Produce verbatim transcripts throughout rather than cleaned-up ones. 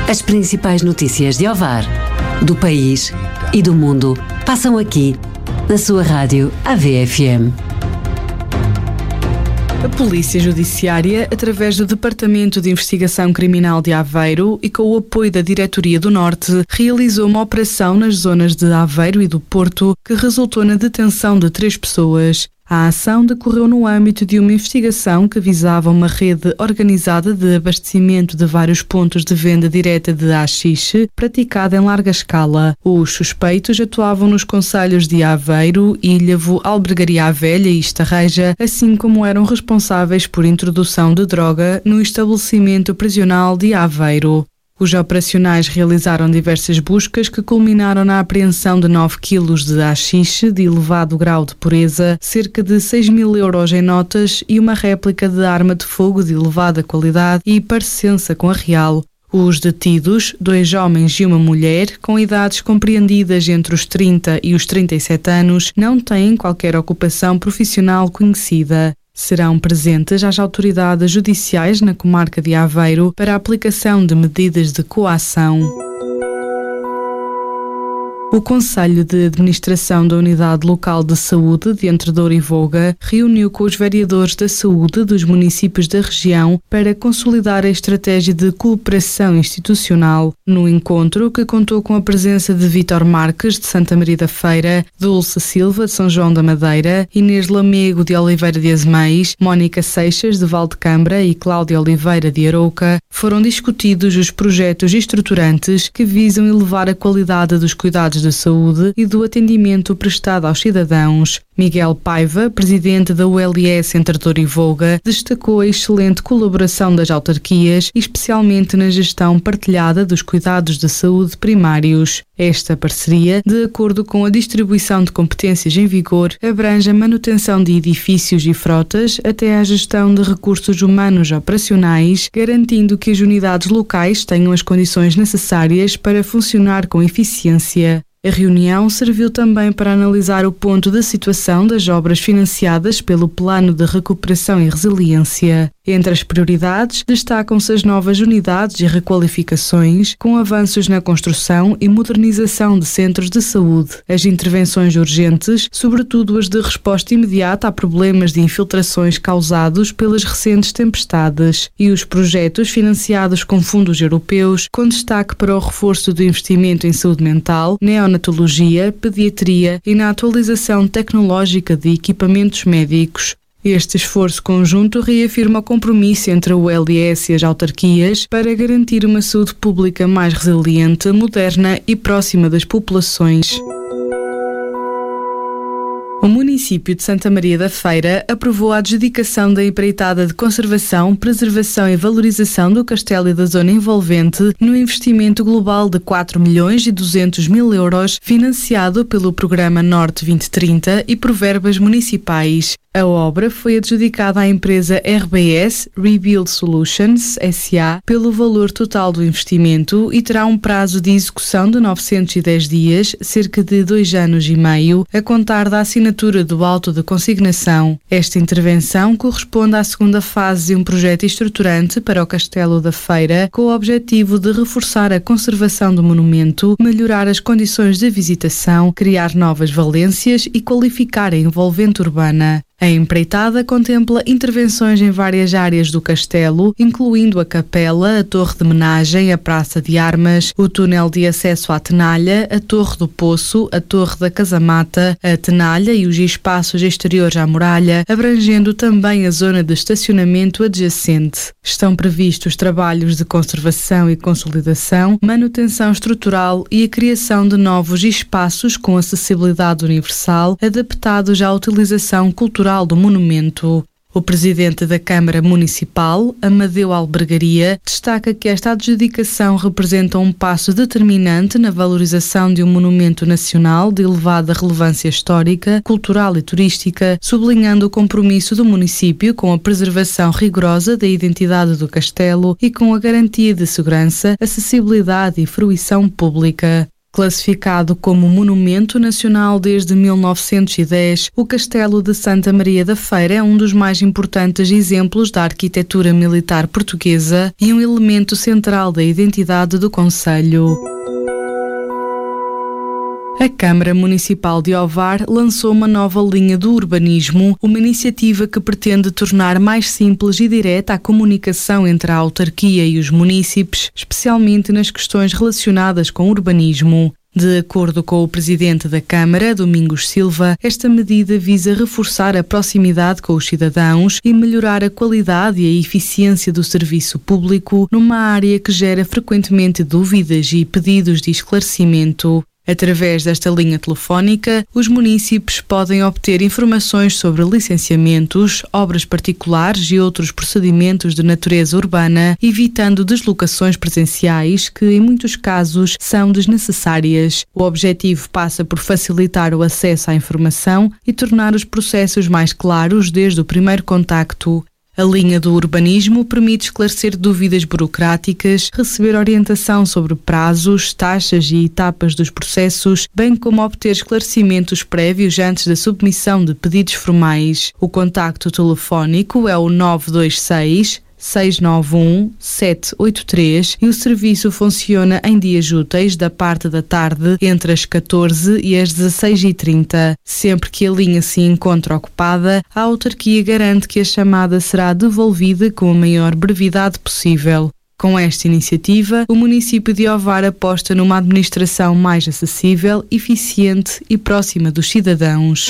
As principais notícias de Ovar, do país e do mundo passam aqui, na sua rádio A V F M. A Polícia Judiciária, através do Departamento de Investigação Criminal de Aveiro e com o apoio da Diretoria do Norte, realizou uma operação nas zonas de Aveiro e do Porto que resultou na detenção de três pessoas. A ação decorreu no âmbito de uma investigação que visava uma rede organizada de abastecimento de vários pontos de venda direta de haxixe, praticada em larga escala. Os suspeitos atuavam nos concelhos de Aveiro, Ilhavo, Albergaria à Velha e Estarreja, assim como eram responsáveis por introdução de droga no estabelecimento prisional de Aveiro. Os operacionais realizaram diversas buscas que culminaram na apreensão de nove quilos de haxixe de elevado grau de pureza, cerca de seis mil euros em notas e uma réplica de arma de fogo de elevada qualidade e parecença com a real. Os detidos, dois homens e uma mulher, com idades compreendidas entre os trinta e os trinta e sete anos, não têm qualquer ocupação profissional conhecida. Serão presentes as autoridades judiciais na comarca de Aveiro para a aplicação de medidas de coação. O Conselho de Administração da Unidade Local de Saúde de Entredouro e Voga reuniu com os vereadores da saúde dos municípios da região para consolidar a estratégia de cooperação institucional. No encontro, que contou com a presença de Vítor Marques, de Santa Maria da Feira, Dulce Silva, de São João da Madeira, Inês Lamego, de Oliveira de Azeméis, Mónica Seixas, de Valdecambra e Cláudia Oliveira, de Arouca, foram discutidos os projetos estruturantes que visam elevar a qualidade dos cuidados de saúde e do atendimento prestado aos cidadãos. Miguel Paiva, presidente da U L S Entredouro e Voga, destacou a excelente colaboração das autarquias, especialmente na gestão partilhada dos cuidados de saúde primários. Esta parceria, de acordo com a distribuição de competências em vigor, abrange a manutenção de edifícios e frotas até à gestão de recursos humanos operacionais, garantindo que as unidades locais tenham as condições necessárias para funcionar com eficiência. A reunião serviu também para analisar o ponto da situação das obras financiadas pelo Plano de Recuperação e Resiliência. Entre as prioridades, destacam-se as novas unidades e requalificações, com avanços na construção e modernização de centros de saúde, as intervenções urgentes, sobretudo as de resposta imediata a problemas de infiltrações causados pelas recentes tempestades, e os projetos financiados com fundos europeus, com destaque para o reforço do investimento em saúde mental, neonatologia, pediatria e na atualização tecnológica de equipamentos médicos. Este esforço conjunto reafirma o compromisso entre a U L S e as autarquias para garantir uma saúde pública mais resiliente, moderna e próxima das populações. O município de Santa Maria da Feira aprovou a adjudicação da empreitada de conservação, preservação e valorização do castelo e da zona envolvente no investimento global de quatro milhões e duzentos mil euros, financiado pelo Programa Norte vinte trinta e por verbas municipais. A obra foi adjudicada à empresa R B S Rebuild Solutions S A pelo valor total do investimento e terá um prazo de execução de novecentos e dez dias, cerca de dois anos e meio, a contar da assinatura do auto de consignação. Esta intervenção corresponde à segunda fase de um projeto estruturante para o Castelo da Feira, com o objetivo de reforçar a conservação do monumento, melhorar as condições de visitação, criar novas valências e qualificar a envolvente urbana. A empreitada contempla intervenções em várias áreas do castelo, incluindo a capela, a torre de homenagem, a praça de armas, o túnel de acesso à tenalha, a torre do poço, a torre da casamata, a tenalha e os espaços exteriores à muralha, abrangendo também a zona de estacionamento adjacente. Estão previstos trabalhos de conservação e consolidação, manutenção estrutural e a criação de novos espaços com acessibilidade universal, adaptados à utilização cultural do monumento. O presidente da Câmara Municipal, Amadeu Albergaria, destaca que esta adjudicação representa um passo determinante na valorização de um monumento nacional de elevada relevância histórica, cultural e turística, sublinhando o compromisso do município com a preservação rigorosa da identidade do castelo e com a garantia de segurança, acessibilidade e fruição pública. Classificado como Monumento Nacional desde mil novecentos e dez, o Castelo de Santa Maria da Feira é um dos mais importantes exemplos da arquitetura militar portuguesa e um elemento central da identidade do concelho. A Câmara Municipal de Ovar lançou uma nova linha do urbanismo, uma iniciativa que pretende tornar mais simples e direta a comunicação entre a autarquia e os munícipes, especialmente nas questões relacionadas com urbanismo. De acordo com o presidente da Câmara, Domingos Silva, esta medida visa reforçar a proximidade com os cidadãos e melhorar a qualidade e a eficiência do serviço público numa área que gera frequentemente dúvidas e pedidos de esclarecimento. Através desta linha telefónica, os munícipes podem obter informações sobre licenciamentos, obras particulares e outros procedimentos de natureza urbana, evitando deslocações presenciais que, em muitos casos, são desnecessárias. O objetivo passa por facilitar o acesso à informação e tornar os processos mais claros desde o primeiro contacto. A linha do urbanismo permite esclarecer dúvidas burocráticas, receber orientação sobre prazos, taxas e etapas dos processos, bem como obter esclarecimentos prévios antes da submissão de pedidos formais. O contacto telefónico é o nove dois seis, seis nove um, sete oito três e o serviço funciona em dias úteis da parte da tarde entre as catorze e as dezasseis e trinta. Sempre que a linha se encontra ocupada, a autarquia garante que a chamada será devolvida com a maior brevidade possível. Com esta iniciativa, o município de Ovar aposta numa administração mais acessível, eficiente e próxima dos cidadãos.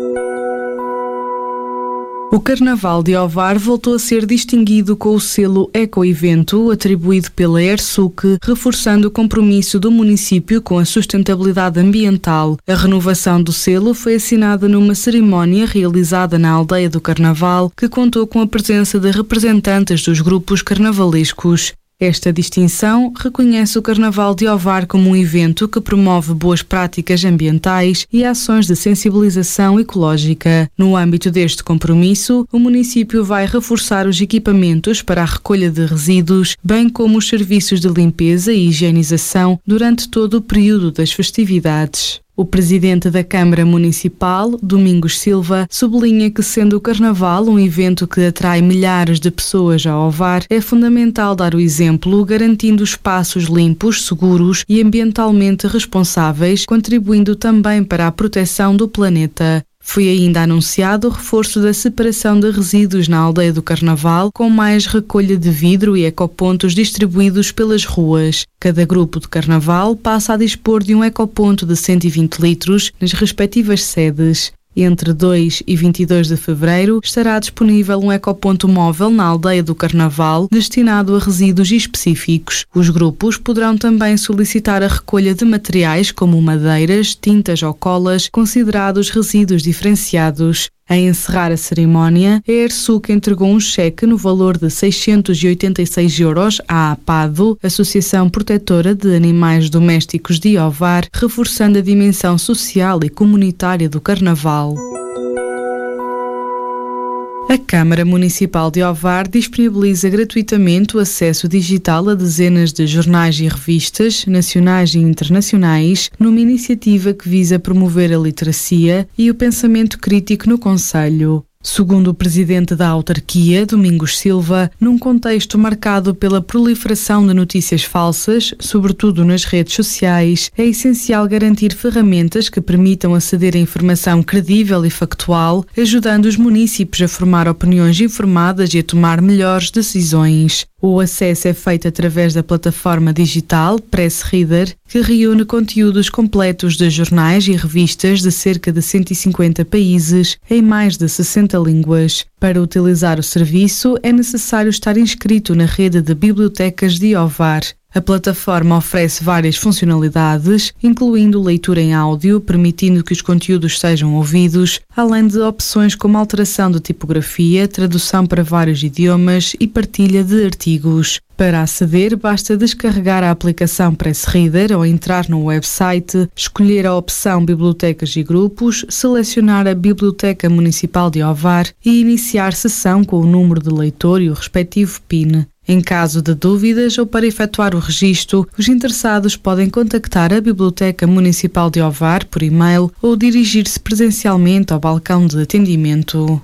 O Carnaval de Ovar voltou a ser distinguido com o selo Ecoevento, atribuído pela ERSUC, reforçando o compromisso do município com a sustentabilidade ambiental. A renovação do selo foi assinada numa cerimónia realizada na Aldeia do Carnaval, que contou com a presença de representantes dos grupos carnavalescos. Esta distinção reconhece o Carnaval de Ovar como um evento que promove boas práticas ambientais e ações de sensibilização ecológica. No âmbito deste compromisso, o município vai reforçar os equipamentos para a recolha de resíduos, bem como os serviços de limpeza e higienização durante todo o período das festividades. O presidente da Câmara Municipal, Domingos Silva, sublinha que, sendo o Carnaval um evento que atrai milhares de pessoas a Ovar, é fundamental dar o exemplo, garantindo espaços limpos, seguros e ambientalmente responsáveis, contribuindo também para a proteção do planeta. Foi ainda anunciado o reforço da separação de resíduos na Aldeia do Carnaval, com mais recolha de vidro e ecopontos distribuídos pelas ruas. Cada grupo de Carnaval passa a dispor de um ecoponto de cento e vinte litros nas respectivas sedes. Entre dois e vinte e dois de fevereiro estará disponível um ecoponto móvel na Aldeia do Carnaval destinado a resíduos específicos. Os grupos poderão também solicitar a recolha de materiais como madeiras, tintas ou colas considerados resíduos diferenciados. A encerrar a cerimónia, a ERSUC entregou um cheque no valor de seiscentos e oitenta e seis euros à APADO, Associação Protetora de Animais Domésticos de Ovar, reforçando a dimensão social e comunitária do Carnaval. A Câmara Municipal de Ovar disponibiliza gratuitamente o acesso digital a dezenas de jornais e revistas, nacionais e internacionais, numa iniciativa que visa promover a literacia e o pensamento crítico no concelho. Segundo o presidente da autarquia, Domingos Silva, num contexto marcado pela proliferação de notícias falsas, sobretudo nas redes sociais, é essencial garantir ferramentas que permitam aceder a informação credível e factual, ajudando os munícipes a formar opiniões informadas e a tomar melhores decisões. O acesso é feito através da plataforma digital Press Reader, que reúne conteúdos completos de jornais e revistas de cerca de cento e cinquenta países em mais de sessenta línguas. Para utilizar o serviço, é necessário estar inscrito na rede de bibliotecas de Ovar. A plataforma oferece várias funcionalidades, incluindo leitura em áudio, permitindo que os conteúdos sejam ouvidos, além de opções como alteração de tipografia, tradução para vários idiomas e partilha de artigos. Para aceder, basta descarregar a aplicação Press Reader ou entrar no website, escolher a opção Bibliotecas e Grupos, selecionar a Biblioteca Municipal de Ovar e iniciar sessão com o número de leitor e o respectivo P I N. Em caso de dúvidas ou para efetuar o registro, os interessados podem contactar a Biblioteca Municipal de Ovar por e-mail ou dirigir-se presencialmente ao balcão de atendimento.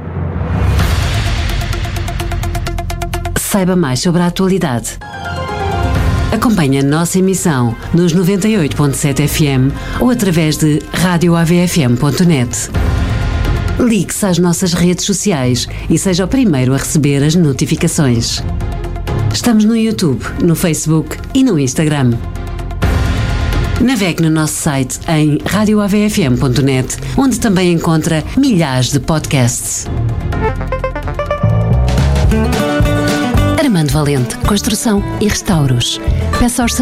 Saiba mais sobre a atualidade. Acompanhe a nossa emissão nos noventa e oito ponto sete F M ou através de rádio A V F M ponto net. Ligue-se às nossas redes sociais e seja o primeiro a receber as notificações. Estamos no YouTube, no Facebook e no Instagram. Navegue no nosso site em rádio A V F M ponto net, onde também encontra milhares de podcasts. Armando Valente, Construção e Restauros. Peça orçamento